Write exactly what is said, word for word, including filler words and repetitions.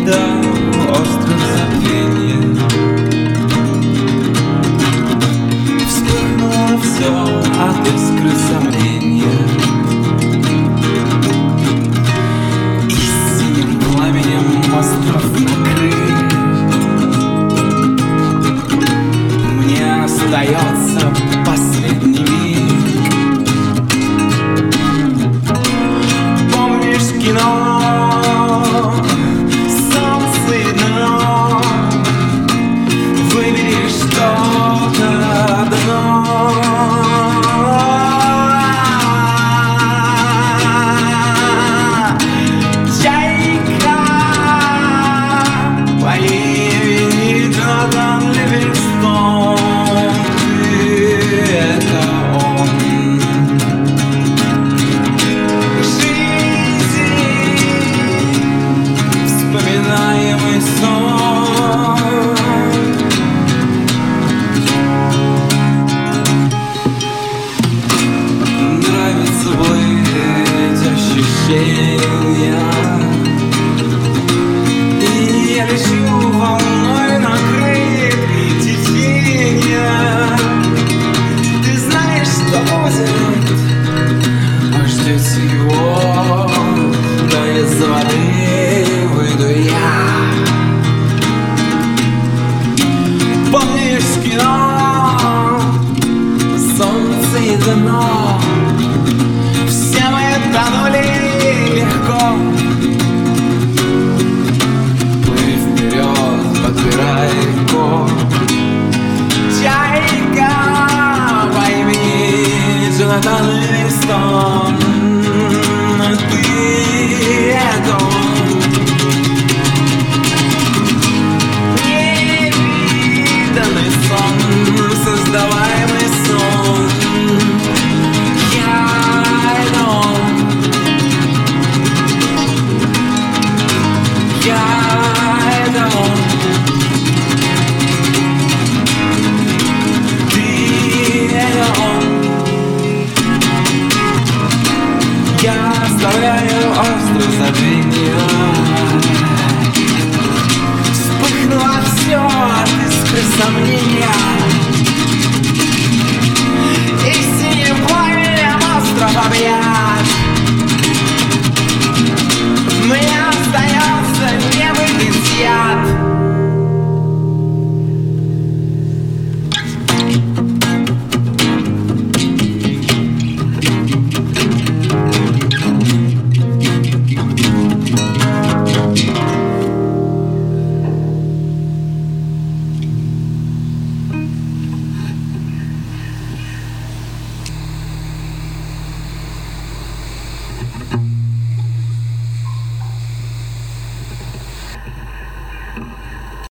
до острых забвений. Вспыхнуло все от искры сомнения, и синим пламенем остров накрыть. Мне остается последний миг. Помнишь кино «Солнце и дно»? Выбери что-то одно. Чайка по имени Джордан Ливингстон. Это он. Жизнь, вспоминаемый сон. Нравится быть ощущения, и я лечу волной на крыльях течения. Ты знаешь, что будет, а ждете его, да из воды выйду я. Помнишь кино «Солнце и дно»? Все мы тонули легко. Плыви вперед, подбирай легко. Чайка по имени Джонатан